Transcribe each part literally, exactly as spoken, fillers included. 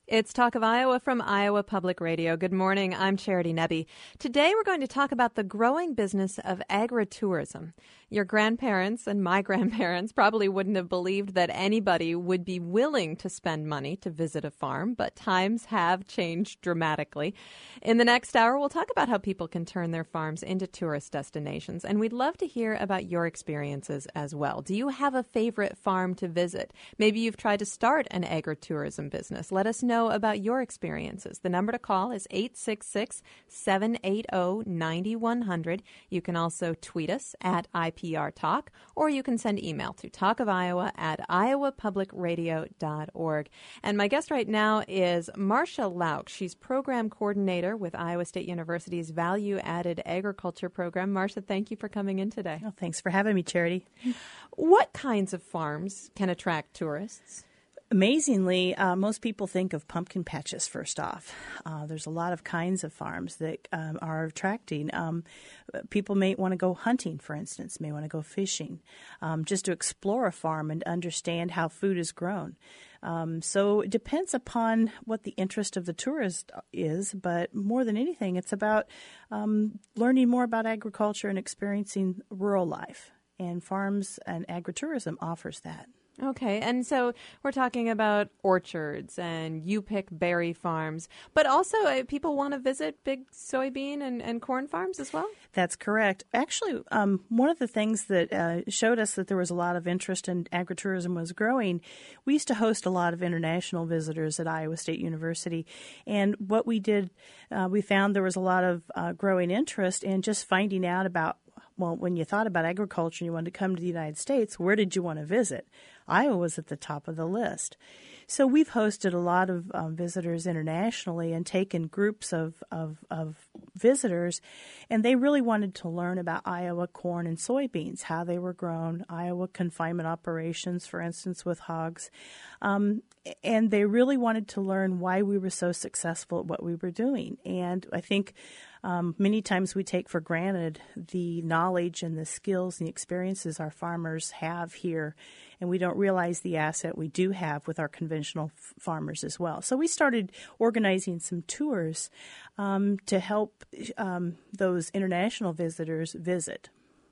It's Talk of Iowa from Iowa Public Radio. Good morning. I'm Charity Nebbe. Today we're going to talk about the growing business of agritourism. Your grandparents and my grandparents probably wouldn't have believed that anybody would be willing to spend money to visit a farm, but times have changed dramatically. In the next hour, we'll talk about how people can turn their farms into tourist destinations, and we'd love to hear about your experiences as well. Do you have a favorite farm to visit? Maybe you've tried to start an agritourism business. Let us know about your experiences. The number to call is eight six six, seven eight zero, nine one zero zero. You can also tweet us at I P R Talk, or you can send email to talkofiowa at iowa public radio dot org. And my guest right now is Marcia Lauk. She's program coordinator with Iowa State University's Value Added Agriculture program. Marcia, thank you for coming in today. Oh, thanks for having me, Charity. What kinds of farms can attract tourists? Amazingly, uh, most people think of pumpkin patches first off. Uh, there's a lot of kinds of farms that um, are attracting. Um, people may want to go hunting, for instance, may want to go fishing, um, just to explore a farm and understand how food is grown. Um, so it depends upon what the interest of the tourist is, but more than anything, it's about um, learning more about agriculture and experiencing rural life. And farms and agritourism offers that. Okay, and so we're talking about orchards and you pick berry farms, but also uh, people want to visit big soybean and, and corn farms as well? That's correct. Actually, um, one of the things that uh, showed us that there was a lot of interest in agritourism was growing. We used to host a lot of international visitors at Iowa State University, and what we did, uh, we found there was a lot of uh, growing interest in just finding out about, well, when you thought about agriculture and you wanted to come to the United States, where did you want to visit? Iowa was at the top of the list. So we've hosted a lot of um, visitors internationally and taken groups of, of, of visitors, and they really wanted to learn about Iowa corn and soybeans, how they were grown, Iowa confinement operations, for instance, with hogs. Um, and they really wanted to learn why we were so successful at what we were doing. And I think um, many times we take for granted the knowledge and the skills and the experiences our farmers have here, and we don't realize the asset we do have with our conventional f- farmers as well. So we started organizing some tours um, to help um, those international visitors visit.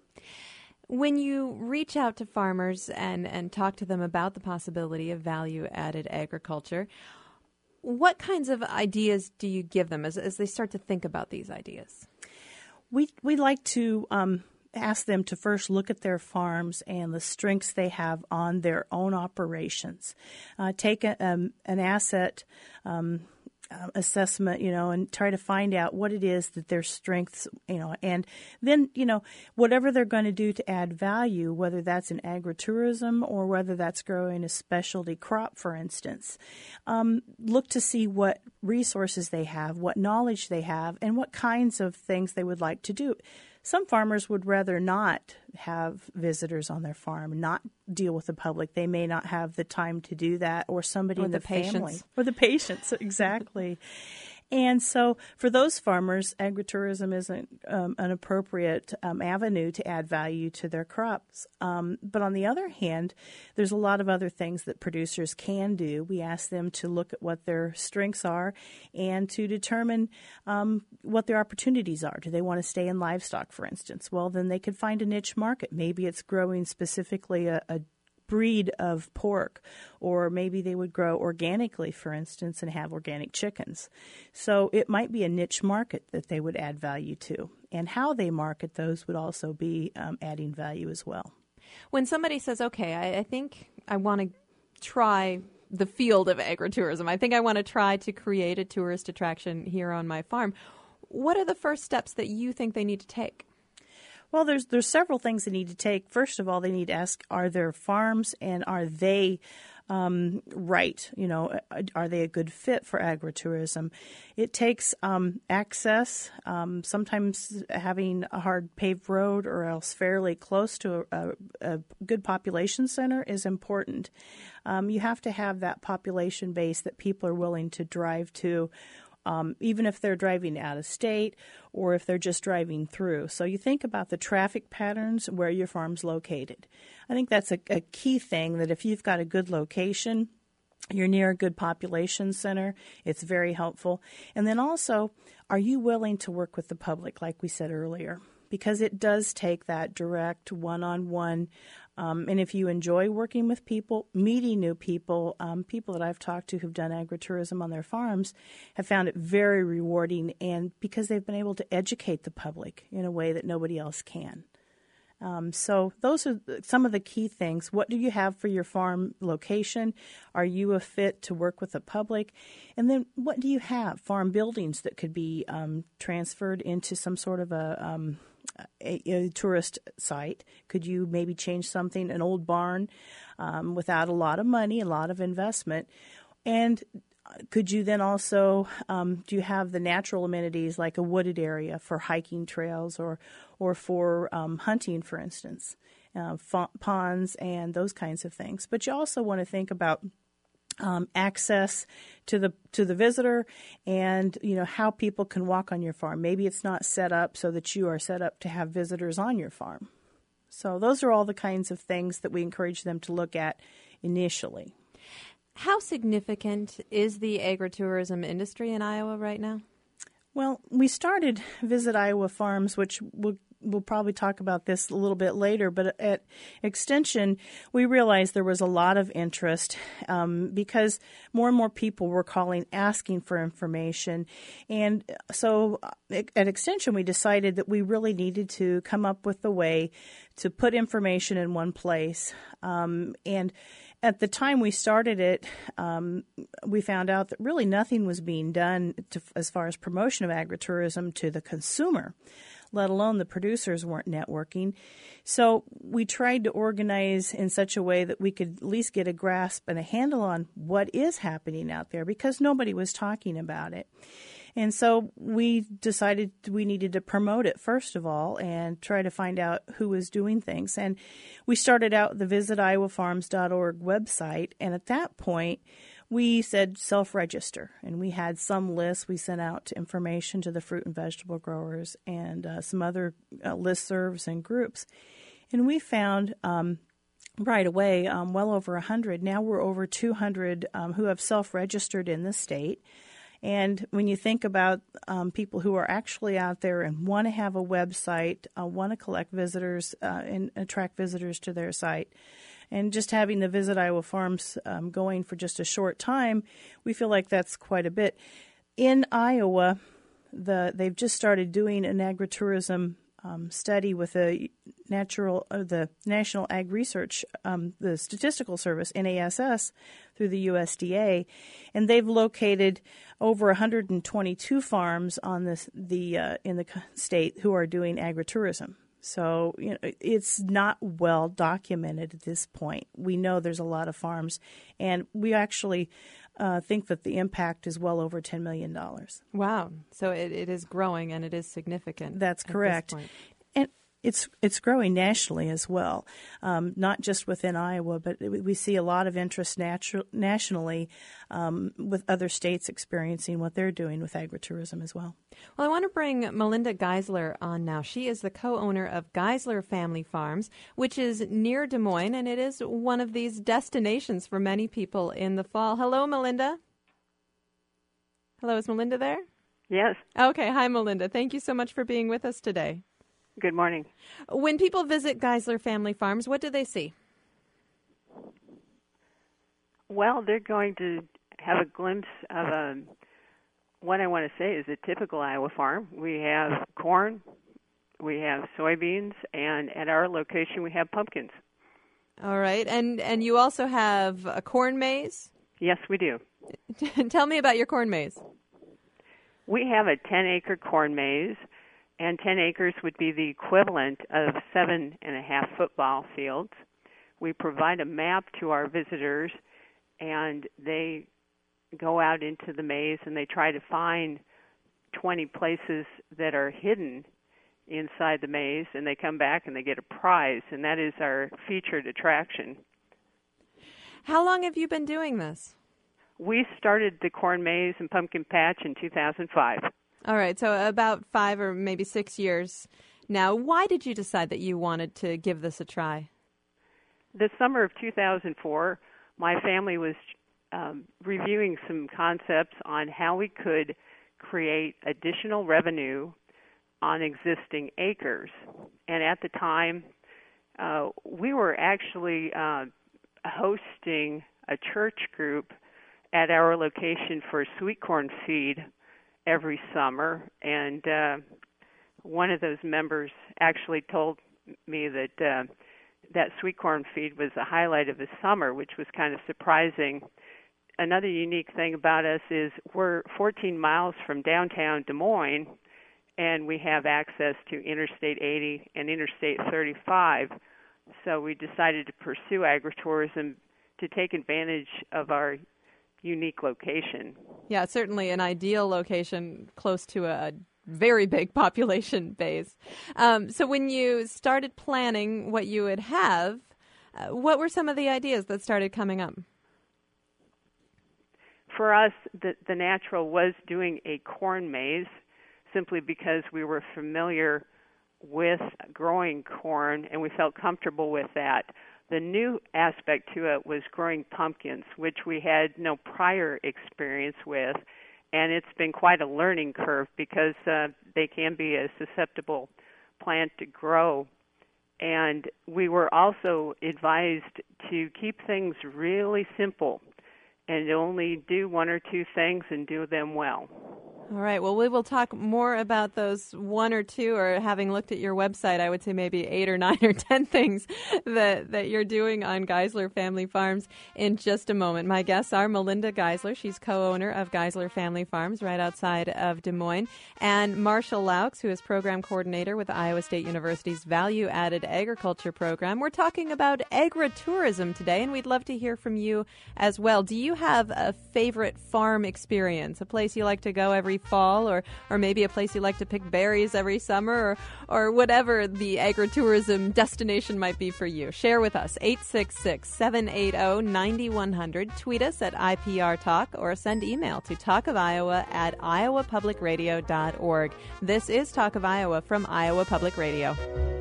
When you reach out to farmers and, and talk to them about the possibility of value-added agriculture, what kinds of ideas do you give them as, as they start to think about these ideas? We we like to um, ask them to first look at their farms and the strengths they have on their own operations. Uh, take a, um, an asset um, uh, assessment, you know, and try to find out what it is that their strengths, you know, and then, you know, whatever they're going to do to add value, whether that's in agritourism or whether that's growing a specialty crop, for instance, um, look to see what resources they have, what knowledge they have, and what kinds of things they would like to do. Some farmers would rather not have visitors on their farm, not deal with the public. They may not have the time to do that, or somebody or in the, the family. patience. Or the patience, exactly. And so for those farmers, agritourism isn't um, an appropriate um, avenue to add value to their crops. Um, but on the other hand, there's a lot of other things that producers can do. We ask them to look at what their strengths are and to determine um, what their opportunities are. Do they want to stay in livestock, for instance? Well, then they could find a niche market. Maybe it's growing specifically a, a breed of pork, or maybe they would grow organically, for instance, and have organic chickens. So it might be a niche market that they would add value to, and how they market those would also be um, adding value as well. When somebody says, okay, I, I think I want to try the field of agritourism, I think I want to try to create a tourist attraction here on my farm, what are the first steps that you think they need to take? Well, there's there's several things they need to take. First of all, they need to ask, are their farms and are they um, right? You know, are they a good fit for agritourism? It takes um, access, um, sometimes having a hard paved road or else fairly close to a, a, a good population center is important. Um, you have to have that population base that people are willing to drive to, Um, even if they're driving out of state or if they're just driving through. So you think about the traffic patterns where your farm's located. I think that's a, a key thing, that if you've got a good location, you're near a good population center. It's very helpful. And then also, are you willing to work with the public, like we said earlier? Because it does take that direct one-on-one. Um, and if you enjoy working with people, meeting new people, um, people that I've talked to who've done agritourism on their farms have found it very rewarding, and because they've been able to educate the public in a way that nobody else can. Um, so those are some of the key things. What do you have for your farm location? Are you a fit to work with the public? And then what do you have? Farm buildings that could be um, transferred into some sort of a, um, a, a tourist site. Could you maybe change something, an old barn, um, without a lot of money, a lot of investment? And could you then also, um, do you have the natural amenities like a wooded area for hiking trails or or for um, hunting, for instance, uh, fa- ponds and those kinds of things? But you also want to think about um, access to the to the visitor, and you know how people can walk on your farm. Maybe it's not set up so that you are set up to have visitors on your farm. So those are all the kinds of things that we encourage them to look at initially. How significant is the agritourism industry in Iowa right now? Well, we started Visit Iowa Farms, which we'll, we'll probably talk about this a little bit later, but at Extension, we realized there was a lot of interest um, because more and more people were calling, asking for information. And so at Extension, we decided that we really needed to come up with a way to put information in one place. Um, and At the time we started it, um, we found out that really nothing was being done to, as far as promotion of agritourism to the consumer, let alone the producers weren't networking. So we tried to organize in such a way that we could at least get a grasp and a handle on what is happening out there, because nobody was talking about it. And so we decided we needed to promote it, first of all, and try to find out who was doing things. And we started out the visit iowa farms dot org website, and at that point, we said self-register. And we had some lists we sent out to information to the fruit and vegetable growers and uh, some other uh, listservs and groups. And we found um, right away um, well over one hundred. Now we're over two hundred um, who have self-registered in the state. And when you think about um, people who are actually out there and want to have a website, uh, want to collect visitors uh, and attract visitors to their site, and just having the Visit Iowa Farms um, going for just a short time, we feel like that's quite a bit. In Iowa, the they've just started doing an agritourism um, study with the natural, uh, the National Ag Research, um, the Statistical Service, N A S S, through the U S D A, and they've located over one hundred twenty-two farms on this the uh, in the state who are doing agritourism. So you know it's not well documented at this point. We know there's a lot of farms, and we actually uh, think that the impact is well over ten million dollars. Wow. So it, it is growing, and it is significant. That's correct. And it's it's growing nationally as well, um, not just within Iowa, but we see a lot of interest natu- nationally um, with other states experiencing what they're doing with agritourism as well. Well, I want to bring Melinda Geisler on now. She is the co-owner of Geisler Family Farms, which is near Des Moines, and it is one of these destinations for many people in the fall. Hello, Melinda. Hello, is Melinda there? Yes. Okay. Hi, Melinda. Thank you so much for being with us today. Good morning. When people visit Geisler Family Farms, what do they see? Well, they're going to have a glimpse of a, what I want to say is a typical Iowa farm. We have corn, we have soybeans, and at our location we have pumpkins. All right. And and you also have a corn maze? Yes, we do. Tell me about your corn maze. We have a ten-acre corn maze, and ten acres would be the equivalent of seven and a half football fields. We provide a map to our visitors, and they go out into the maze and they try to find twenty places that are hidden inside the maze, and they come back and they get a prize, and that is our featured attraction. How long have you been doing this? We started the corn maze and pumpkin patch in two thousand five. All right, so about five or maybe six years now. Why did you decide that you wanted to give this a try? The summer of two thousand four, my family was um, reviewing some concepts on how we could create additional revenue on existing acres. And at the time, uh, we were actually uh, hosting a church group at our location for sweet corn feed every summer. And uh, one of those members actually told me that uh, that sweet corn feed was the highlight of the summer, which was kind of surprising. Another unique thing about us is we're fourteen miles from downtown Des Moines, and we have access to Interstate eighty and Interstate thirty-five. So we decided to pursue agritourism to take advantage of our unique location. Yeah, certainly an ideal location close to a very big population base. Um, so when you started planning what you would have, uh, what were some of the ideas that started coming up? For us, the, the natural was doing a corn maze, simply because we were familiar with growing corn and we felt comfortable with that. The new aspect to it was growing pumpkins, which we had no prior experience with, and it's been quite a learning curve because uh, they can be a susceptible plant to grow. And we were also advised to keep things really simple and only do one or two things and do them well. All right. Well, we will talk more about those one or two, or having looked at your website, I would say maybe eight or nine or ten things that, that you're doing on Geisler Family Farms in just a moment. My guests are Melinda Geisler. She's co-owner of Geisler Family Farms right outside of Des Moines, and Marshall Laux, who is program coordinator with Iowa State University's Value Added Agriculture program. We're talking about agritourism today, and we'd love to hear from you as well. Do you have a favorite farm experience, a place you like to go every fall, or or maybe a place you like to pick berries every summer, or or whatever the agritourism destination might be for you? Share with us. Eight six six, seven eight zero, nine one zero zero. Tweet us at I P R Talk, or send email to talk of iowa at iowa public radio dot org. This is Talk of Iowa from Iowa Public Radio.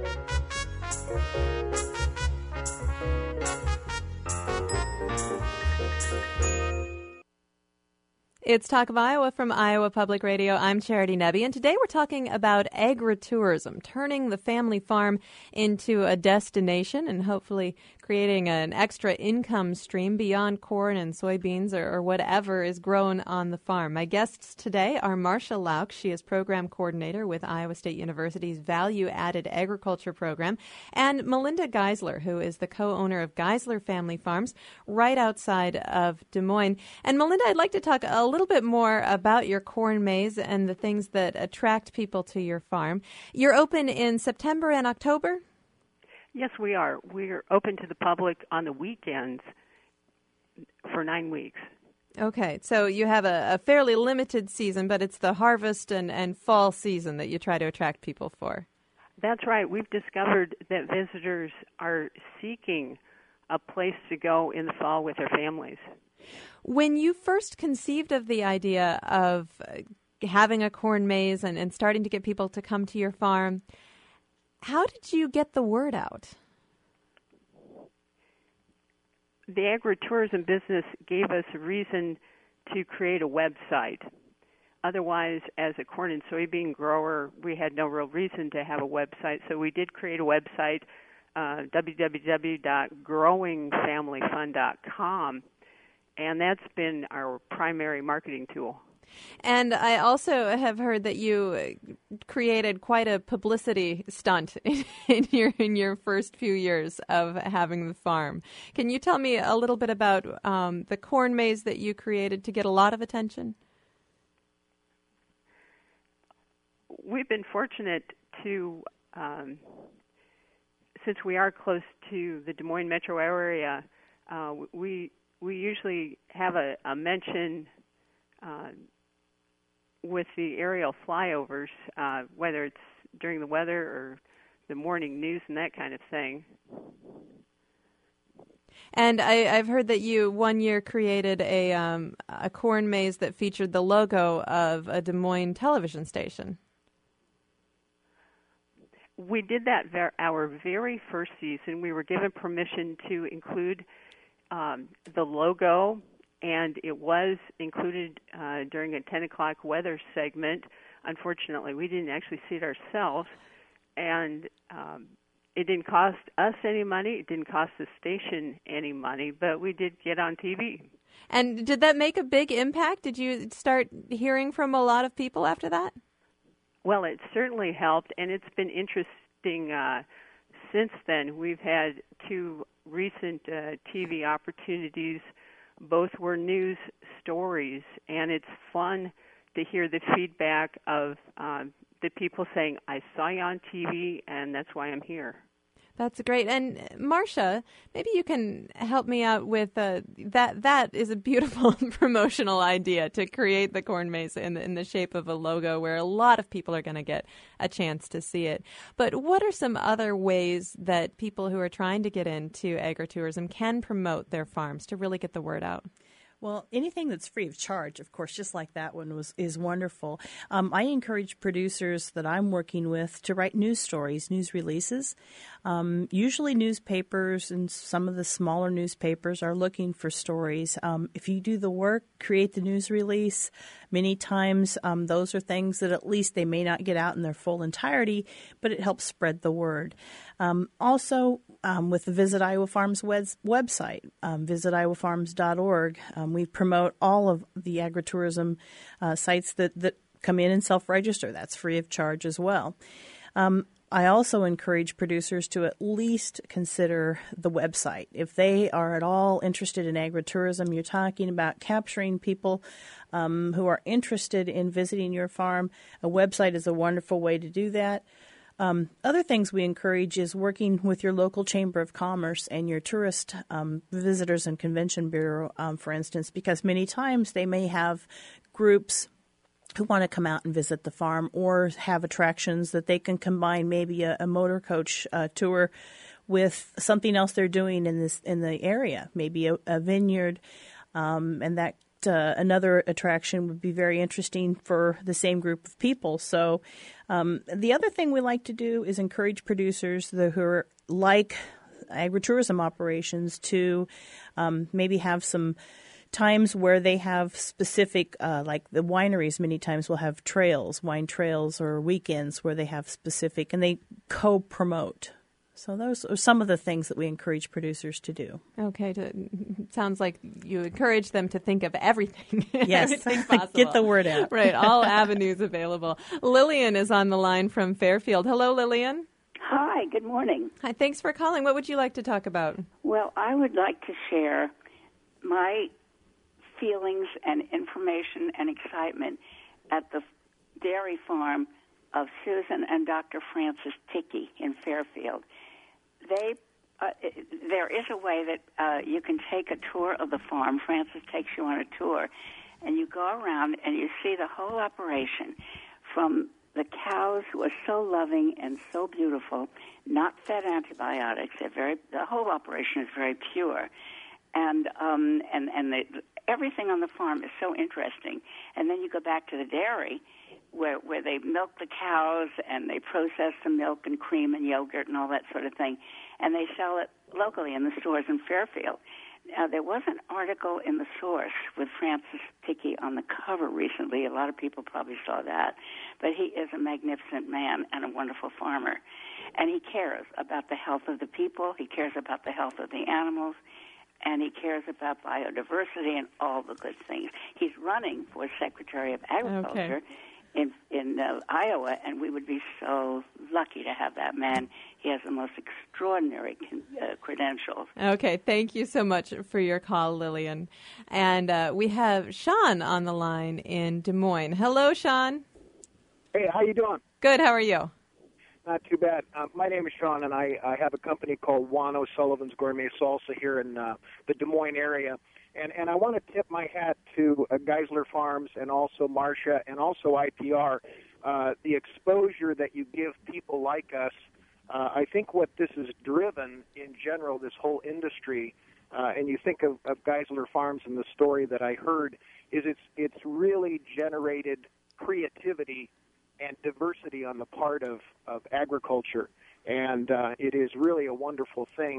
It's Talk of Iowa from Iowa Public Radio. I'm Charity Nebbe, and today we're talking about agritourism, turning the family farm into a destination and hopefully creating an extra income stream beyond corn and soybeans or, or whatever is grown on the farm. My guests today are Marcia Laux. She is program coordinator with Iowa State University's Value Added Agriculture program, and Melinda Geisler, who is the co-owner of Geisler Family Farms right outside of Des Moines. And Melinda, I'd like to talk a little bit more about your corn maze and the things that attract people to your farm. You're open in September and October? Yes, we are. We are open to the public on the weekends for nine weeks. Okay, so you have a, a fairly limited season, but it's the harvest and, and fall season that you try to attract people for. That's right. We've discovered that visitors are seeking a place to go in the fall with their families. When you first conceived of the idea of having a corn maze and, and starting to get people to come to your farm, how did you get the word out? The agritourism business gave us a reason to create a website. Otherwise, as a corn and soybean grower, we had no real reason to have a website. So we did create a website, uh, w w w dot growing family fun dot com. And that's been our primary marketing tool. And I also have heard that you created quite a publicity stunt in, in your in your first few years of having the farm. Can you tell me a little bit about um, the corn maze that you created to get a lot of attention? We've been fortunate to, um, since we are close to the Des Moines metro area, uh, we we usually have a, a mention uh, with the aerial flyovers, uh, whether it's during the weather or the morning news and that kind of thing. And I, I've heard that you one year created a um, a corn maze that featured the logo of a Des Moines television station. We did that ver- our very first season. We were given permission to include um, the logo and it was included uh, during a ten o'clock weather segment. Unfortunately, we didn't actually see it ourselves, and um, it didn't cost us any money. It didn't cost the station any money, but we did get on T V. And did that make a big impact? Did you start hearing from a lot of people after that? Well, it certainly helped, and it's been interesting uh, since then. We've had two recent uh, T V opportunities. Both were news stories, and it's fun to hear the feedback of um, the people saying, I saw you on T V, and that's why I'm here. That's great. And Marcia, maybe you can help me out with uh, that. That is a beautiful promotional idea, to create the corn maze in the, in the shape of a logo where a lot of people are going to get a chance to see it. But what are some other ways that people who are trying to get into agritourism can promote their farms to really get the word out? Well, anything that's free of charge, of course, just like that one was is wonderful. Um, I encourage producers that I'm working with to write news stories, news releases. Um, usually newspapers and some of the smaller newspapers are looking for stories. Um, if you do the work, create the news release, many times um, those are things that at least they may not get out in their full entirety, but it helps spread the word. Um, also, um, with the Visit Iowa Farms web- website, um, visit iowa farms dot org, um, we promote all of the agritourism uh, sites that, that come in and self-register. That's free of charge as well. Um, I also encourage producers to at least consider the website. If they are at all interested in agritourism, you're talking about capturing people um, who are interested in visiting your farm. A website is a wonderful way to do that. Um, other things we encourage is working with your local Chamber of Commerce and your tourist um, visitors and convention bureau, um, for instance, because many times they may have groups who want to come out and visit the farm or have attractions that they can combine, maybe a, a motor coach uh, tour with something else they're doing in this in the area, maybe a, a vineyard, um, and that uh, another attraction would be very interesting for the same group of people. So um, the other thing we like to do is encourage producers that, who are like agritourism operations to um, maybe have some times where they have specific, uh, like the wineries many times will have trails, wine trails or weekends where they have specific, and they co-promote. So those are some of the things that we encourage producers to do. Okay, to, sounds like you encourage them to think of everything. Yes, everything possible. Get the word out. Right, all avenues available. Lillian is on the line from Fairfield. Hello, Lillian. Hi, good morning. Hi, thanks for calling. What would you like to talk about? Well, I would like to share my feelings and information and excitement at the dairy farm of Susan and Doctor Francis Tickey in Fairfield. They, uh, there is a way that uh, you can take a tour of the farm. Francis takes you on a tour, and you go around and you see the whole operation from the cows, who are so loving and so beautiful, not fed antibiotics. They're very, the whole operation is very pure. And um, and and the, everything on the farm is so interesting. And then you go back to the dairy, where where they milk the cows and they process the milk and cream and yogurt and all that sort of thing, and they sell it locally in the stores in Fairfield. Now, there was an article in The Source with Francis Tickey on the cover recently. A lot of people probably saw that. But he is a magnificent man and a wonderful farmer. And he cares about the health of the people. He cares about the health of the animals. And he cares about biodiversity and all the good things. He's running for Secretary of Agriculture okay. in in uh, Iowa, and we would be so lucky to have that man. He has the most extraordinary con- uh, credentials. Okay, thank you so much for your call, Lillian. And uh, we have Sean on the line in Des Moines. Hello, Sean. Hey, how you doing? Good, how are you? Not too bad. Uh, my name is Sean, and I, I have a company called Juan O'Sullivan's Gourmet Salsa here in uh, the Des Moines area. And, and I want to tip my hat to uh, Geisler Farms and also Marcia and also I P R. Uh, the exposure that you give people like us, uh, I think what this has driven in general, this whole industry, uh, and you think of, of Geisler Farms and the story that I heard, is it's it's really generated creativity and diversity on the part of, of agriculture. And uh, it is really a wonderful thing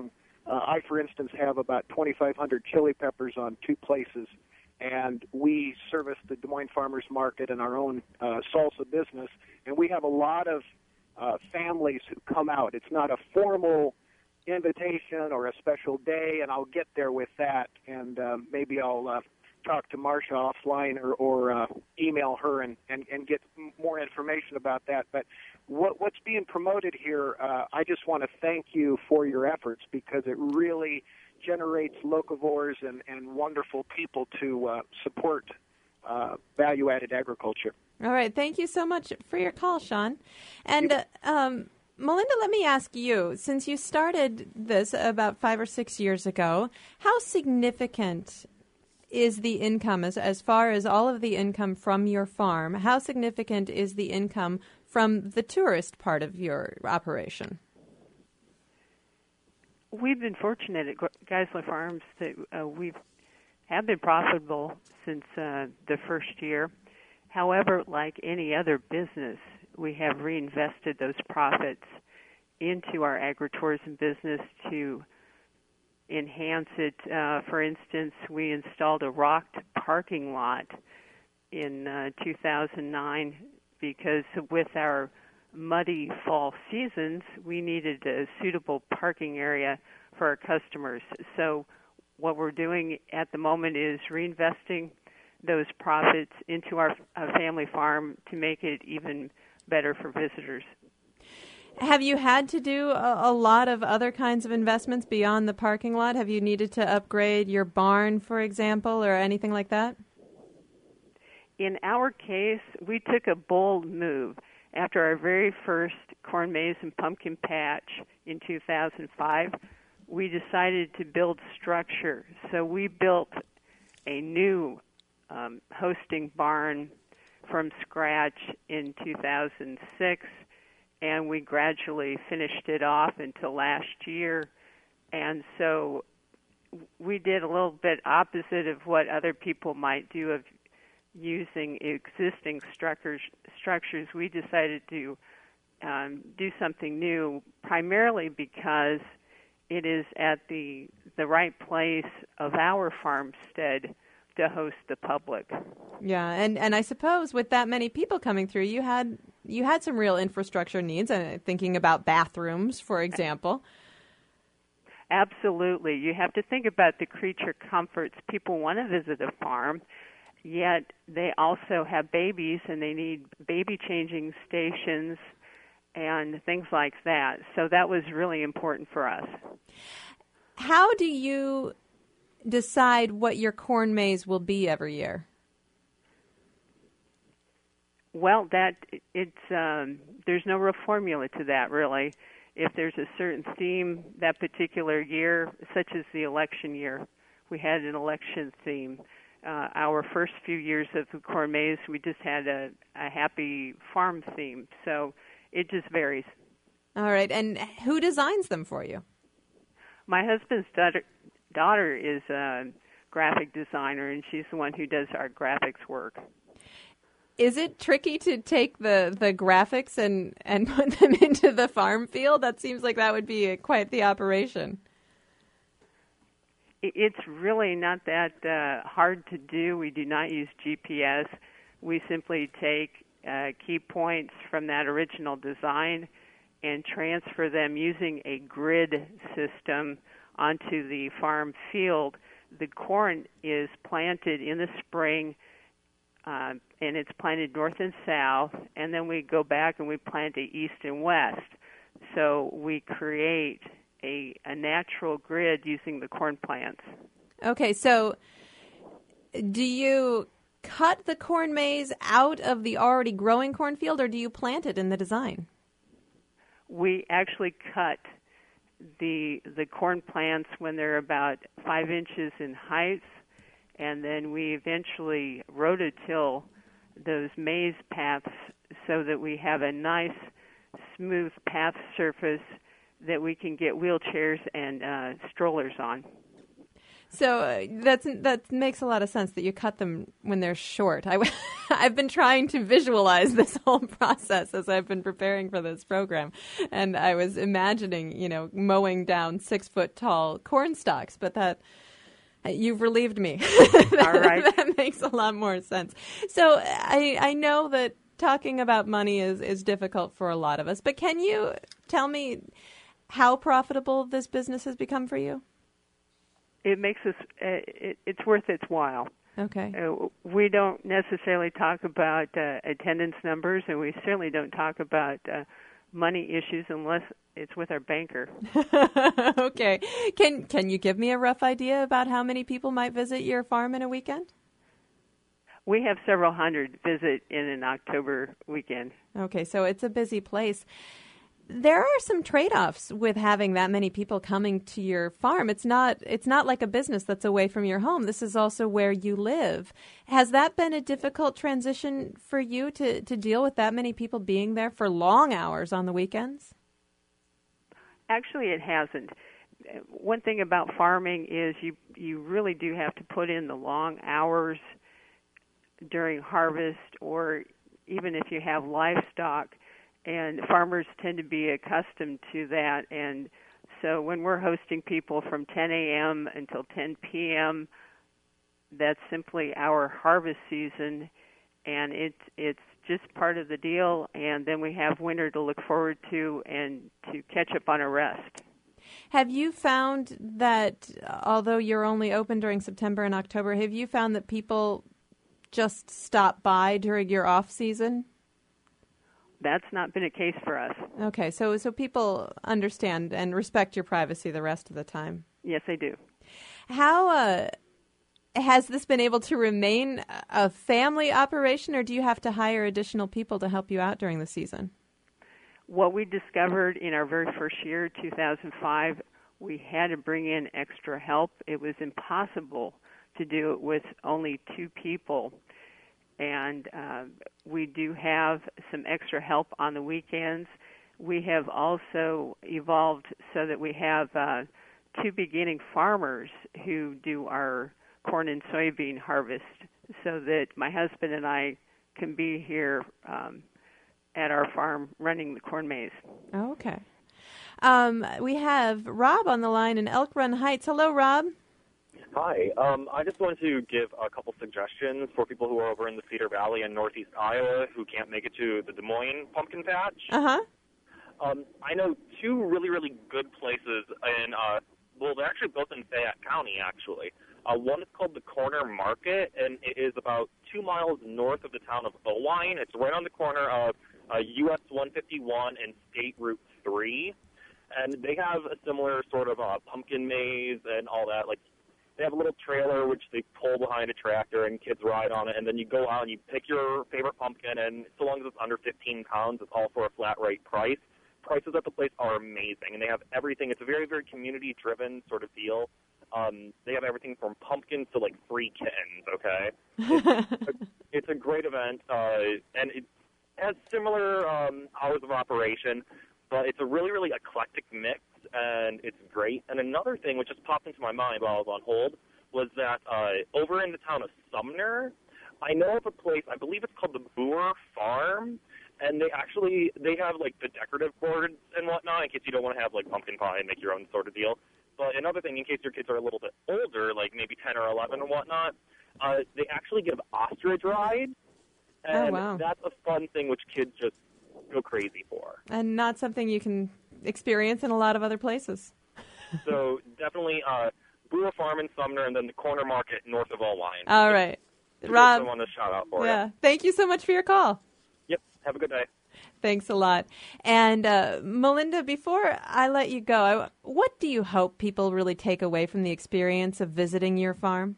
Uh, I, for instance, have about twenty-five hundred chili peppers on two places, and we service the Des Moines Farmers Market and our own uh, salsa business, and we have a lot of uh, families who come out. It's not a formal invitation or a special day, and I'll get there with that, and uh, maybe I'll uh, talk to Marcia offline or, or uh, email her and, and, and get m- more information about that. But what, what's being promoted here, uh, I just want to thank you for your efforts, because it really generates locavores and, and wonderful people to uh, support uh, value-added agriculture. All right. Thank you so much for your call, Sean. And uh, um, Melinda, let me ask you, since you started this about five or six years ago, how significant is the income, as, as far as all of the income from your farm, how significant is the income from the tourist part of your operation? We've been fortunate at Geisler Farms that uh, we've have been profitable since uh, the first year. However, like any other business, we have reinvested those profits into our agritourism business to enhance it. Uh, for instance, we installed a rocked parking lot in uh, two thousand nine because with our muddy fall seasons, we needed a suitable parking area for our customers. So what we're doing at the moment is reinvesting those profits into our uh, family farm to make it even better for visitors. Have you had to do a, a lot of other kinds of investments beyond the parking lot? Have you needed to upgrade your barn, for example, or anything like that? In our case, we took a bold move. After our very first corn maze and pumpkin patch in two thousand five, we decided to build structure. So we built a new um, hosting barn from scratch in two thousand six, and we gradually finished it off until last year. And so we did a little bit opposite of what other people might do of using existing structures. Structures. We decided to um, do something new, primarily because it is at the the right place of our farmstead to host the public. Yeah, and, and I suppose with that many people coming through, you had you had some real infrastructure needs. Uh, thinking about bathrooms, for example. Absolutely, you have to think about the creature comforts. People want to visit a farm, yet they also have babies and they need baby changing stations and things like that. So that was really important for us. How do you decide what your corn maze will be every year? Well, that it's um, there's no real formula to that, really. If there's a certain theme that particular year, such as the election year, we had an election theme. Uh, our first few years of the corn maze, we just had a, a happy farm theme. So it just varies. All right. And who designs them for you? My husband's daughter, daughter is a graphic designer, and she's the one who does our graphics work. Is it tricky to take the, the graphics and, and put them into the farm field? That seems like that would be a, quite the operation. It's really not that uh, hard to do. We do not use G P S. We simply take uh, key points from that original design and transfer them using a grid system onto the farm field. The corn is planted in the spring, uh, and it's planted north and south, and then we go back and we plant it east and west. So we create a, a natural grid using the corn plants. Okay, so do you cut the corn maze out of the already growing cornfield, or do you plant it in the design? We actually cut the the corn plants when they're about five inches in height, and then we eventually rototill those maze paths so that we have a nice, smooth path surface that we can get wheelchairs and uh, strollers on. So uh, that's that makes a lot of sense that you cut them when they're short. I, I've been trying to visualize this whole process as I've been preparing for this program, and I was imagining, you know, mowing down six foot tall corn stalks. But that you've relieved me. that, All right, that makes a lot more sense. So I I know that talking about money is is difficult for a lot of us, but can you tell me how profitable this business has become for you? it makes us. Uh, it, it's worth its while. Okay. Uh, we don't necessarily talk about uh, attendance numbers, and we certainly don't talk about uh, money issues unless it's with our banker. Okay. Can can you give me a rough idea about how many people might visit your farm in a weekend? We have several hundred visit in an October weekend. Okay, so it's a busy place. There are some trade-offs with having that many people coming to your farm. It's not it's not like a business that's away from your home. This is also where you live. Has that been a difficult transition for you to, to deal with that many people being there for long hours on the weekends? Actually, it hasn't. One thing about farming is you you really do have to put in the long hours during harvest, or even if you have livestock. And farmers tend to be accustomed to that. And so when we're hosting people from ten a.m. until ten p.m., that's simply our harvest season, and it's it's just part of the deal. And then we have winter to look forward to and to catch up on a rest. Have you found that, although you're only open during September and October, have you found that people just stop by during your off season? That's not been a case for us. Okay, so so people understand and respect your privacy the rest of the time. Yes, they do. How uh, has this been able to remain a family operation, or do you have to hire additional people to help you out during the season? What we discovered in our very first year, two thousand five, we had to bring in extra help. It was impossible to do it with only two people. And uh, we do have some extra help on the weekends. We have also evolved so that we have uh, two beginning farmers who do our corn and soybean harvest, so that my husband and I can be here um, at our farm running the corn maze. Okay. Um, we have Rob on the line in Elk Run Heights. Hello, Rob. Hi. Um, I just wanted to give a couple suggestions for people who are over in the Cedar Valley in northeast Iowa who can't make it to the Des Moines pumpkin patch. Uh-huh. Um, I know two really, really good places in, uh, well, they're actually both in Fayette County, actually. Uh, one is called the Corner Market, and it is about two miles north of the town of Owine. It's right on the corner of uh, U S one fifty-one and State Route three. And they have a similar sort of uh, pumpkin maze and all that, like, they have a little trailer which they pull behind a tractor and kids ride on it, and then you go out and you pick your favorite pumpkin, and so long as it's under fifteen pounds, it's all for a flat rate price. Prices at the place are amazing, and they have everything. It's a very, very community-driven sort of deal. Um, they have everything from pumpkins to, like, free kittens, okay? It's, a, it's a great event, uh, and it has similar um, hours of operation, but it's a really, really eclectic mix, and it's great. And another thing which just popped into my mind while I was on hold was that uh, over in the town of Sumner, I know of a place, I believe it's called the Boer Farm, and they actually, they have, like, the decorative boards and whatnot in case you don't want to have, like, pumpkin pie and make your own sort of deal. But another thing, in case your kids are a little bit older, like maybe ten or eleven or whatnot, uh, they actually give ostrich rides, and oh, wow. that's a fun thing which kids just go crazy for. And not something you can experience in a lot of other places. So definitely uh, Brewer Farm in Sumner, and then the Corner Market north of Owine. All right. Just Rob. I want to shout out for yeah. you. Thank you so much for your call. Yep. Have a good day. Thanks a lot. And uh, Melinda, before I let you go, I, what do you hope people really take away from the experience of visiting your farm?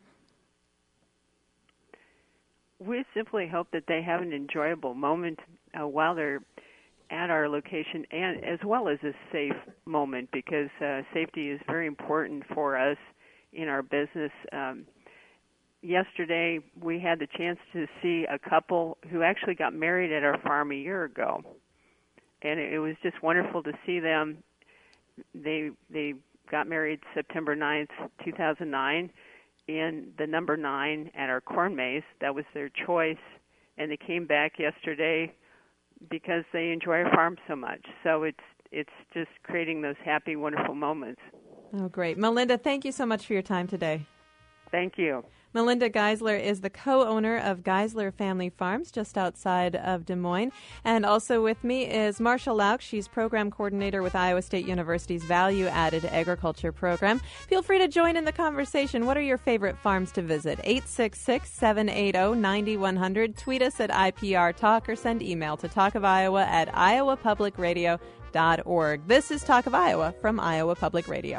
We simply hope that they have an enjoyable moment uh, while they're at our location, and as well as a safe moment, because uh, safety is very important for us in our business. Um, yesterday, we had the chance to see a couple who actually got married at our farm a year ago, and it was just wonderful to see them. They they got married September ninth, two thousand nine, in the number nine at our corn maze. That was their choice, and they came back yesterday because they enjoy our farm so much. So it's it's just creating those happy, wonderful moments. Oh, great. Melinda, thank you so much for your time today. Thank you. Melinda Geisler is the co-owner of Geisler Family Farms just outside of Des Moines. And also with me is Marcia Lauk. She's program coordinator with Iowa State University's Value Added Agriculture program. Feel free to join in the conversation. What are your favorite farms to visit? eight six six, seven eight zero, nine one zero zero. Tweet us at I P R Talk or send email to talkofiowa at iowa public radio dot org. This is Talk of Iowa from Iowa Public Radio.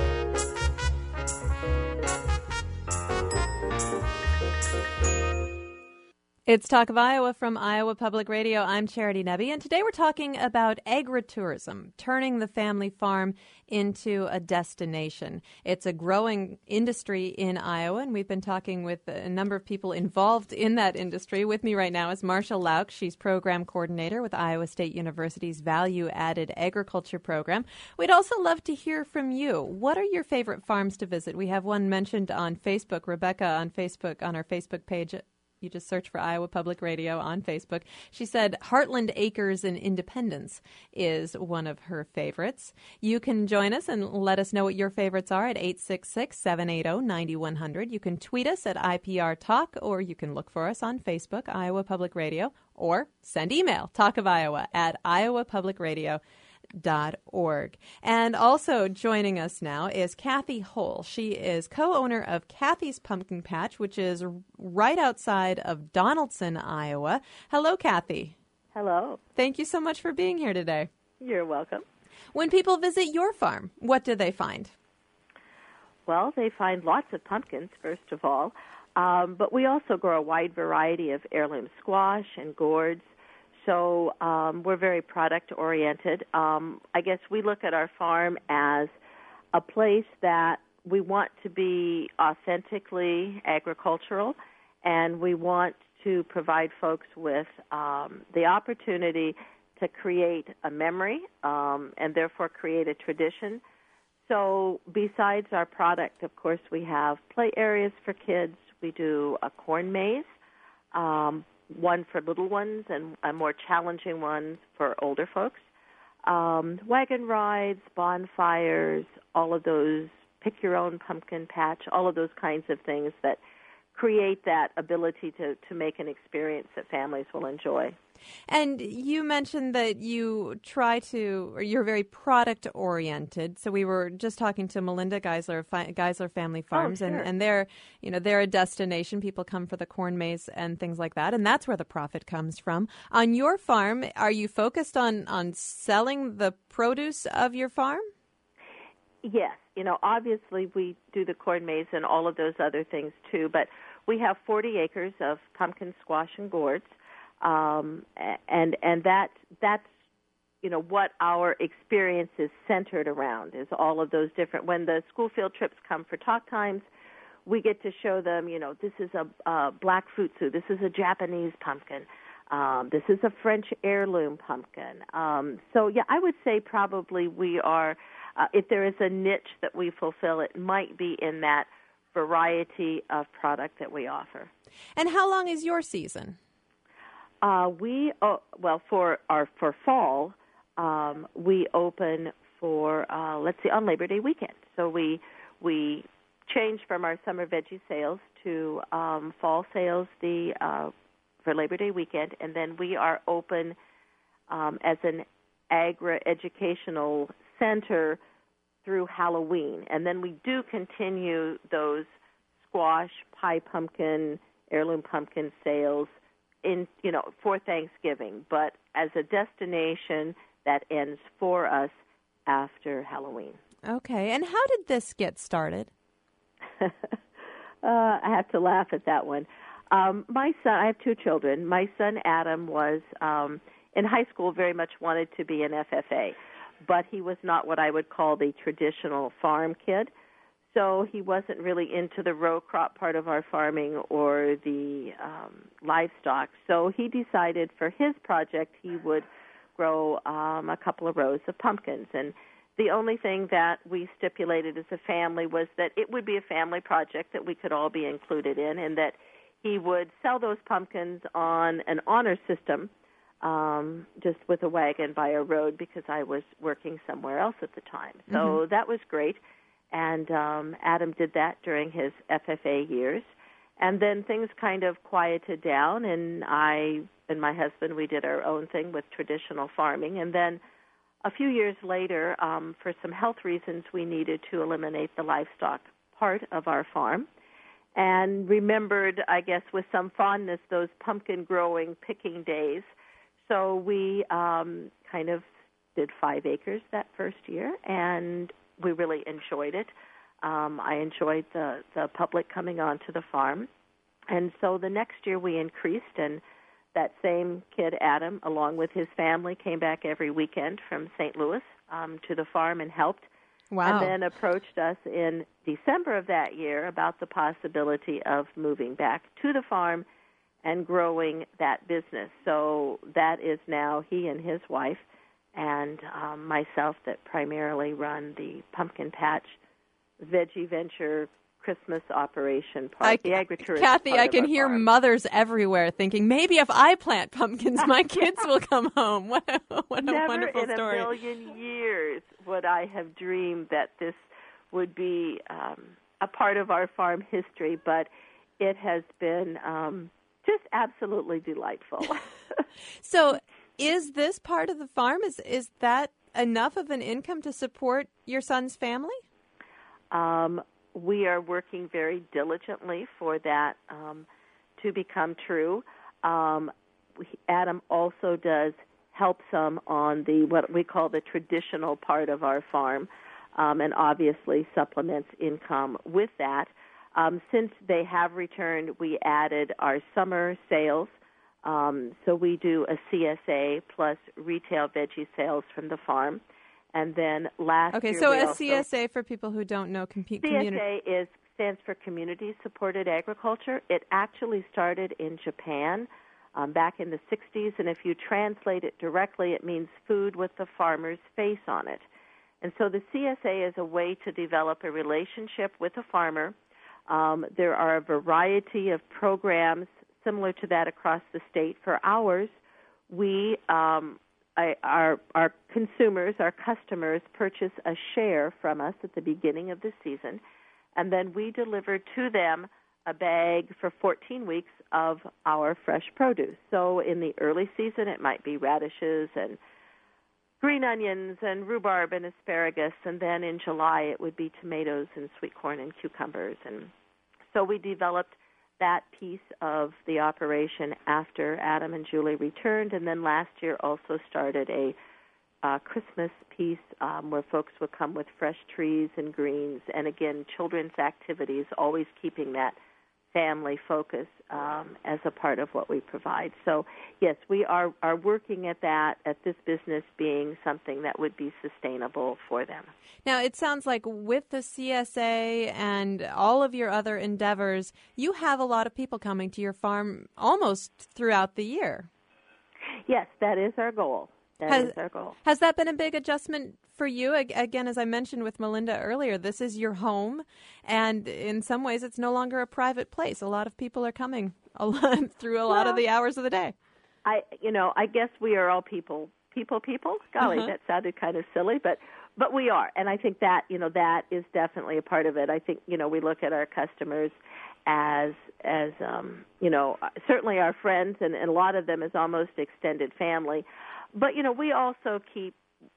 It's Talk of Iowa from Iowa Public Radio. I'm Charity Nebbe, and today we're talking about agritourism, turning the family farm into a destination. It's a growing industry in Iowa, and we've been talking with a number of people involved in that industry. With me right now is Marcia Lauk. She's program coordinator with Iowa State University's Value Added Agriculture program. We'd also love to hear from you. What are your favorite farms to visit? We have one mentioned on Facebook, Rebecca on Facebook, on our Facebook page. You just search for Iowa Public Radio on Facebook. She said Heartland Acres in Independence is one of her favorites. You can join us and let us know what your favorites are at eight six six, seven eight zero, nine one zero zero. You can tweet us at I P R Talk, or you can look for us on Facebook, Iowa Public Radio, or send email, talkofiowa at iowa public radio dot org. And also joining us now is Kathy Hull. She is co-owner of Kathy's Pumpkin Patch, which is right outside of Donaldson, Iowa. Hello, Kathy. Hello. Thank you so much for being here today. You're welcome. When people visit your farm, what do they find? Well, they find lots of pumpkins, first of all, um, but we also grow a wide variety of heirloom squash and gourds. So um, we're very product-oriented. Um, I guess we look at our farm as a place that we want to be authentically agricultural, and we want to provide folks with um, the opportunity to create a memory um, and therefore create a tradition. So besides our product, of course, we have play areas for kids. We do a corn maze, um, one for little ones and a more challenging one for older folks. Um, wagon rides, bonfires, all of those, pick your own pumpkin patch, all of those kinds of things that create that ability to, to make an experience that families will enjoy. And you mentioned that you try to, or you're very product-oriented. So we were just talking to Melinda Geisler of Geisler Family Farms, oh, sure. and, and they're, you know, they're a destination. People come for the corn maze and things like that, and that's where the profit comes from. On your farm, are you focused on, on selling the produce of your farm? Yes. You know, obviously we do the corn maze and all of those other things too, but we have forty acres of pumpkin, squash, and gourds. Um, and and that that's you know what our experience is centered around is all of those different. When the school field trips come for talk times, we get to show them. You know, this is a, a black futsu. This is a Japanese pumpkin. Um, this is a French heirloom pumpkin. Um, so yeah, I would say probably we are. Uh, if there is a niche that we fulfill, it might be in that variety of product that we offer. And how long is your season? Uh, we oh, well for our for fall um, we open for uh, let's see on Labor Day weekend. So we we change from our summer veggie sales to um, fall sales the uh, for Labor Day weekend, and then we are open um, as an agri-educational center through Halloween, and then we do continue those squash, pie pumpkin, heirloom pumpkin sales in, you know, for Thanksgiving, but as a destination that ends for us after Halloween. Okay, and how did this get started? uh, I have to laugh at that one. Um, my son, I have two children. My son Adam was um, in high school, very much wanted to be an F F A, but he was not what I would call the traditional farm kid. So he wasn't really into the row crop part of our farming or the um, livestock. So he decided for his project he would grow um, a couple of rows of pumpkins. And The only thing that we stipulated as a family was that it would be a family project that we could all be included in, and that he would sell those pumpkins on an honor system, um, just with a wagon by a road, because I was working somewhere else at the time. So mm-hmm. that was great. And um, Adam did that during his F F A years. And then things kind of quieted down, and I and my husband, we did our own thing with traditional farming. And then a few years later, um, for some health reasons, we needed to eliminate the livestock part of our farm, and remembered, I guess, with some fondness, those pumpkin growing, picking days. So we um, kind of did five acres that first year, and we really enjoyed it. Um, I enjoyed the, the public coming onto the farm. And so the next year we increased, and that same kid, Adam, along with his family, came back every weekend from Saint Louis um, to the farm and helped. Wow. And then approached us in December of that year about the possibility of moving back to the farm and growing that business. So that is now he and his wife and um, myself that primarily run the Pumpkin Patch Veggie Venture Christmas operation part, I, the agritourism Kathy, part I of can our hear farm. mothers everywhere thinking, maybe if I plant pumpkins, my kids will come home. What a, what a Never wonderful in story. a million years would I have dreamed that this would be um, a part of our farm history, but it has been um, just absolutely delightful. So is this part of the farm, is, is that enough of an income to support your son's family? Um, we are working very diligently for that um, to become true. Um, we, Adam also does help some on the what we call the traditional part of our farm, um, and obviously supplements income with that. Um, since they have returned, we added our summer sales. Um, so we do a C S A plus retail veggie sales from the farm. And then last okay, year so we a also, C S A, for people who don't know, compete C S A community. is stands for Community Supported Agriculture. It actually started in Japan um, back in the sixties, and if you translate it directly, it means food with the farmer's face on it. And so the C S A is a way to develop a relationship with a farmer. Um, there are a variety of programs similar to that across the state. For ours, we um, I, our our consumers, our customers, purchase a share from us at the beginning of the season, and then we deliver to them a bag for fourteen weeks of our fresh produce. So in the early season, it might be radishes and green onions and rhubarb and asparagus, and then in July it would be tomatoes and sweet corn and cucumbers. And so we developed that piece of the operation after Adam and Julie returned, and then last year also started a uh, Christmas piece um, where folks would come with fresh trees and greens, and again, children's activities, always keeping that family focus um, as a part of what we provide. So, yes, we are, are working at that, at this business being something that would be sustainable for them. Now, it sounds like with the C S A and all of your other endeavors, you have a lot of people coming to your farm almost throughout the year. Yes, that is our goal. That has, is our goal. Has that been a big adjustment for you? Again, as I mentioned with Melinda earlier, this is your home, and in some ways it's no longer a private place. A lot of people are coming a lot, through a lot well, of the hours of the day. I, you know, I guess we are all people, people, people. Golly, uh-huh. that sounded kind of silly, but but we are, and I think that, you know, that is definitely a part of it. I think, you know, we look at our customers as as um, you know, certainly our friends, and, and a lot of them as almost extended family. But, you know, we also keep,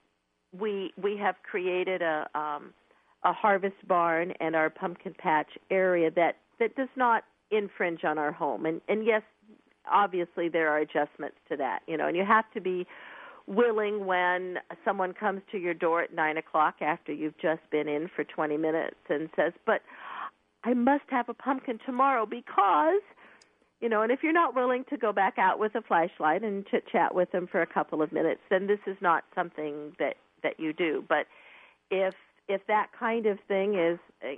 we we have created a um, a harvest barn and our pumpkin patch area that, that does not infringe on our home. And, and, yes, obviously there are adjustments to that, you know, and you have to be willing when someone comes to your door at nine o'clock after you've just been in for twenty minutes and says, but I must have a pumpkin tomorrow because... You know, and if you're not willing to go back out with a flashlight and chit-chat with them for a couple of minutes, then this is not something that, that you do. But if if that kind of thing is,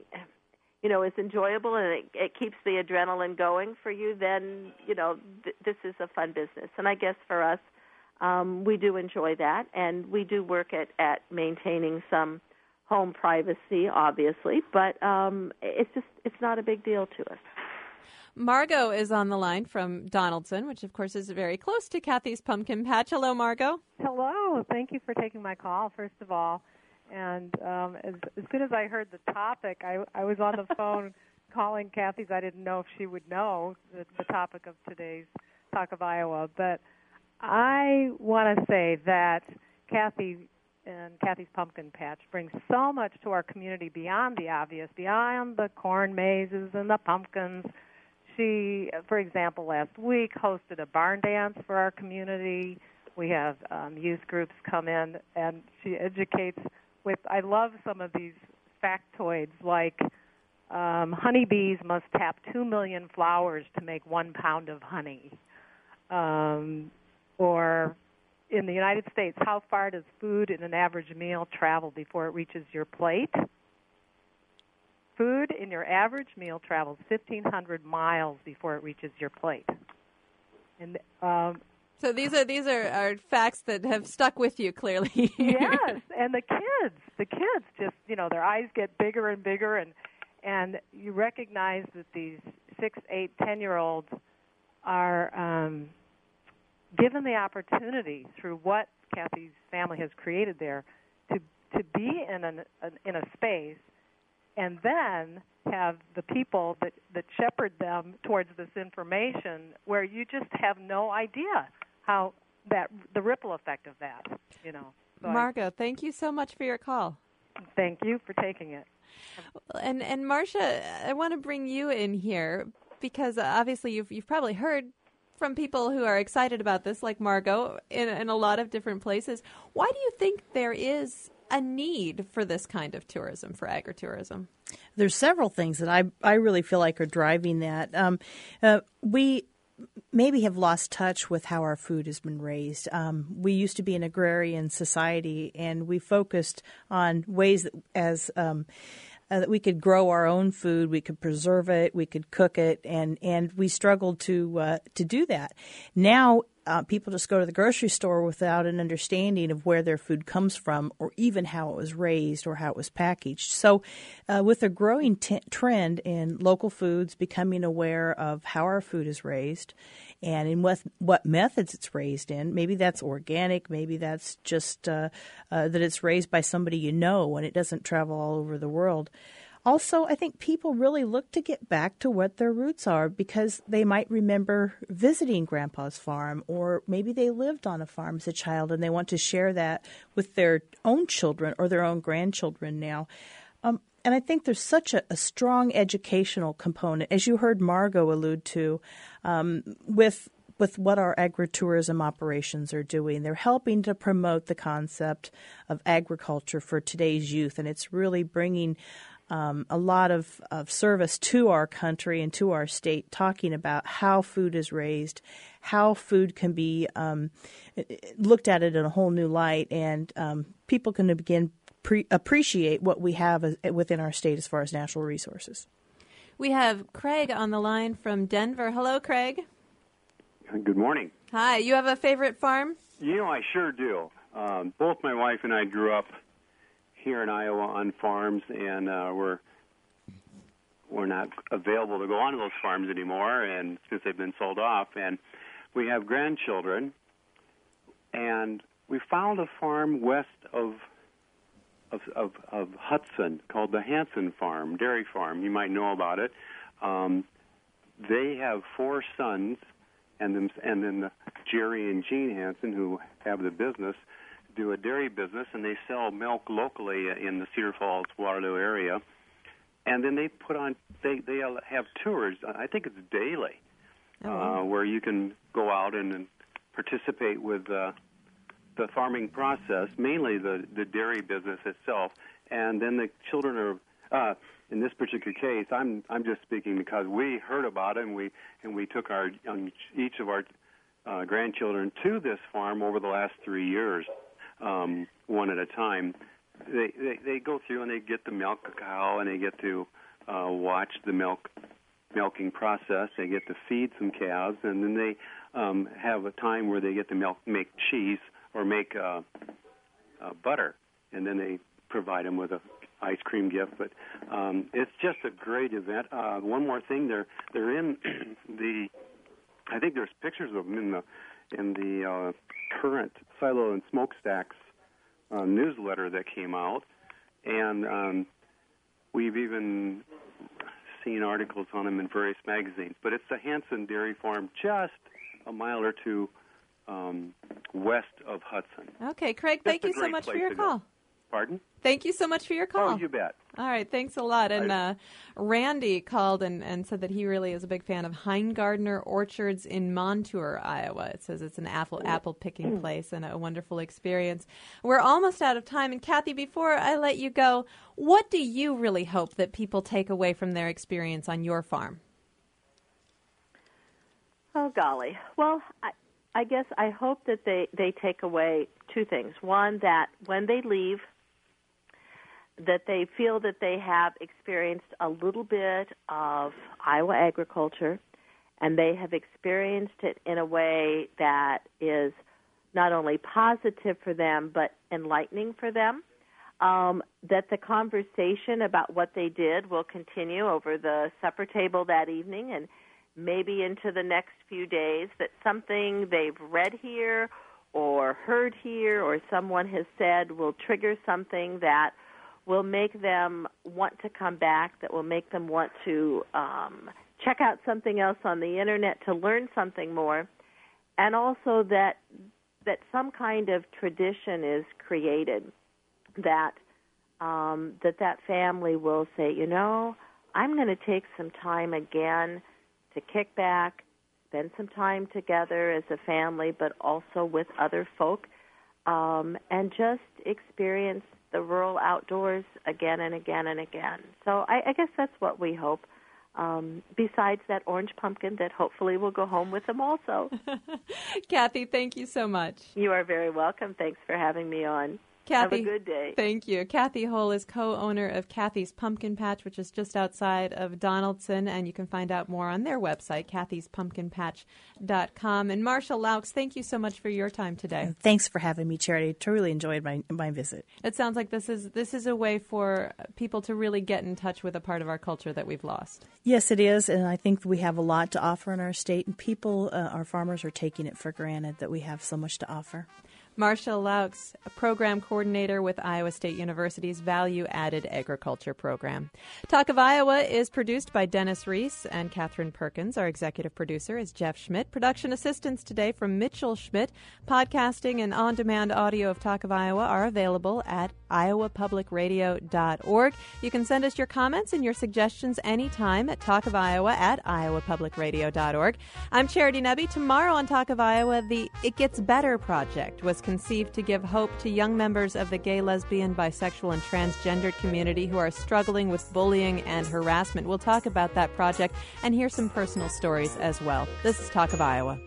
you know, is enjoyable and it, it keeps the adrenaline going for you, then, you know, th- this is a fun business. And I guess for us, um, we do enjoy that, and we do work at, at maintaining some home privacy, obviously, but um, it's just it's not a big deal to us. Margot is on the line from Donaldson, which, of course, is very close to Kathy's Pumpkin Patch. Hello, Margot. Hello. Thank you for taking my call, first of all. And um, as, as soon as I heard the topic, I, I was on the phone calling Kathy's. I didn't know if she would know the, the topic of today's Talk of Iowa. But I want to say that Kathy and Kathy's Pumpkin Patch brings so much to our community beyond the obvious, beyond the corn mazes and the pumpkins. She, for example, last week hosted a barn dance for our community. We have um, youth groups come in, and she educates with, I love some of these factoids, like um, honeybees must tap two million flowers to make one pound of honey. Um, or in the United States, how far does food in an average meal travel before it reaches your plate? Food in your average meal travels fifteen hundred miles before it reaches your plate. And um, so these are these are, are facts that have stuck with you clearly. Yes, and the kids, the kids just, you know, their eyes get bigger and bigger, and and you recognize that these six, eight, ten-year-olds are um, given the opportunity through what Kathy's family has created there to to be in an, an in a space. And then have the people that, that shepherd them towards this information where you just have no idea how that the ripple effect of that, you know. So Margot, I, thank you so much for your call. Thank you for taking it. And and Marcia, I want to bring you in here because obviously you've you've probably heard from people who are excited about this, like Margot, in, in a lot of different places. Why do you think there is a need for this kind of tourism, for agritourism? There's several things that I I really feel like are driving that. Um, uh, we maybe have lost touch with how our food has been raised. Um, we used to be an agrarian society, and we focused on ways that as um, uh, that we could grow our own food, we could preserve it, we could cook it, and and we struggled to uh, to do that. Now, Uh, people just go to the grocery store without an understanding of where their food comes from or even how it was raised or how it was packaged. So uh, with a growing t- trend in local foods becoming aware of how our food is raised and in what, what methods it's raised in, maybe that's organic, maybe that's just uh, uh, that it's raised by somebody you know and it doesn't travel all over the world. Also, I think people really look to get back to what their roots are because they might remember visiting Grandpa's farm, or maybe they lived on a farm as a child and they want to share that with their own children or their own grandchildren now. Um, and I think there's such a, a strong educational component, as you heard Margot allude to, um, with with what our agritourism operations are doing. They're helping to promote the concept of agriculture for today's youth, and it's really bringing Um, a lot of, of service to our country and to our state, talking about how food is raised, how food can be um, looked at it in a whole new light, and um, people can begin pre- appreciate what we have as, within our state as far as natural resources. We have Craig on the line from Denver. Hello, Craig. Good morning. Hi. You have a favorite farm? You know, I sure do. Um, both my wife and I grew up here in Iowa on farms, and uh, we're we're not available to go onto those farms anymore, and since they've been sold off, and we have grandchildren, and we found a farm west of of of, of Hudson called the Hansen Farm, dairy farm. You might know about it. Um, they have four sons, and then and then the Jerry and Jean Hansen, who have the business, do a dairy business, and they sell milk locally in the Cedar Falls, Waterloo area. And then they put on, they, they have tours, I think it's daily, oh, wow. uh, where you can go out and, and participate with uh, the farming process, mainly the, the dairy business itself. And then the children are, uh, in this particular case, I'm I'm just speaking because we heard about it, and we, and we took our um, each of our uh, grandchildren to this farm over the last three years. Um, one at a time. They, they they go through and they get the milk cow, and they get to uh, watch the milk milking process. They get to feed some calves, and then they um, have a time where they get to milk, make cheese or make uh, uh, butter, and then they provide them with a ice cream gift. But um, it's just a great event. Uh, one more thing, they're they're in the. I think there's pictures of them in the in the uh, current Silo and Smokestacks uh, newsletter that came out, and um, we've even seen articles on them in various magazines. But it's the Hanson Dairy Farm, just a mile or two um, west of Hudson. Okay, Craig, thank you so much for your call. Pardon? Thank you so much for your call. Oh, you bet. All right, thanks a lot. And uh, Randy called and, and said that he really is a big fan of Heingardner Orchards in Montour, Iowa. It says it's an apple apple picking place and a wonderful experience. We're almost out of time. And Kathy, before I let you go, what do you really hope that people take away from their experience on your farm? Oh, golly. Well, I, I guess I hope that they, they take away two things. One, that when they leave, that they feel that they have experienced a little bit of Iowa agriculture, and they have experienced it in a way that is not only positive for them, but enlightening for them. Um, that the conversation about what they did will continue over the supper table that evening and maybe into the next few days, that something they've read here or heard here or someone has said will trigger something that will make them want to come back, that will make them want to um, check out something else on the Internet to learn something more, and also that that some kind of tradition is created, that um, that that family will say, you know, I'm going to take some time again to kick back, spend some time together as a family, but also with other folk, um, and just experience the rural outdoors again and again and again. So I, I guess that's what we hope, um, besides that orange pumpkin that hopefully will go home with them also. Kathy, thank you so much. You are very welcome. Thanks for having me on. Kathy, have a good day. Thank you. Kathy Hull is co-owner of Kathy's Pumpkin Patch, which is just outside of Donaldson, and you can find out more on their website, kathys pumpkin patch dot com. And Marcia Laux, thank you so much for your time today. Thanks for having me, Charity. I truly enjoyed my my visit. It sounds like this is this is a way for people to really get in touch with a part of our culture that we've lost. Yes, it is, and I think we have a lot to offer in our state, and people, uh, our farmers, are taking it for granted that we have so much to offer. Marcia Laux, a program coordinator with Iowa State University's Value-Added Agriculture Program. Talk of Iowa is produced by Dennis Reese and Catherine Perkins. Our executive producer is Jeff Schmidt. Production assistance today from Mitchell Schmidt. Podcasting and on-demand audio of Talk of Iowa are available at iowa public radio dot org. You can send us your comments and your suggestions anytime at talk of iowa at iowa public radio dot org. I'm Charity Nebbe. Tomorrow on Talk of Iowa, the It Gets Better project was conceived to give hope to young members of the gay, lesbian, bisexual, and transgendered community who are struggling with bullying and harassment. We'll talk about that project and hear some personal stories as well. This is Talk of Iowa.